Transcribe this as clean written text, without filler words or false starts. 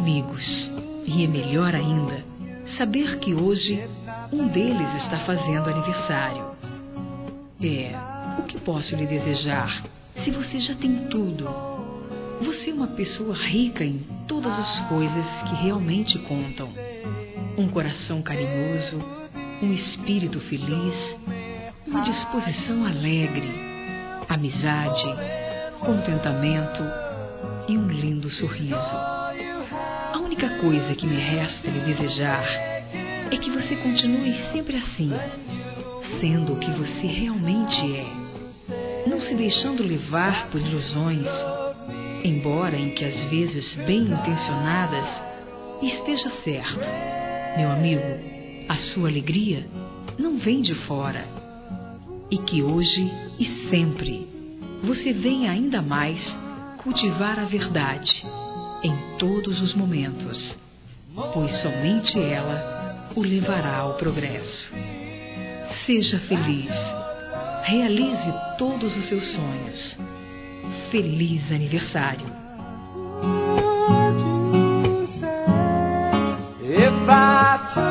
amigos e é melhor ainda saber que hoje um deles está fazendo aniversário. O que posso lhe desejar se você já tem tudo? Você é uma pessoa rica em todas as coisas que realmente contam. Um coração carinhoso, um espírito feliz, uma disposição alegre, amizade, contentamento e um lindo sorriso. A única coisa que me resta lhe desejar é que você continue sempre assim, sendo o que você realmente é, não se deixando levar por ilusões, embora em que às vezes bem intencionadas esteja certo. Meu amigo, a sua alegria não vem de fora, e que hoje e sempre você venha ainda mais cultivar a verdade em todos os momentos, pois somente ela o levará ao progresso. Seja feliz, realize todos os seus sonhos. Feliz aniversário! If I